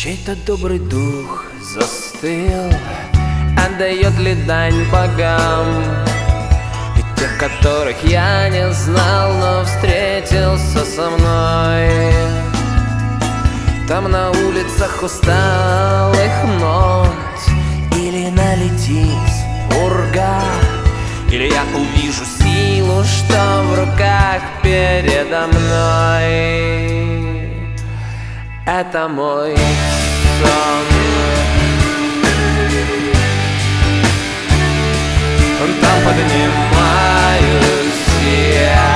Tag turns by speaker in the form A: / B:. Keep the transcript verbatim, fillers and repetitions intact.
A: Чей-то добрый дух застыл, отдает ли дань богам, и тех, которых я не знал, но встретился со мной. Там на улицах усталых нот или налетит пурга, или я увижу силу, что в руках передо мной. Это мой сон. Там поднимаюсь я.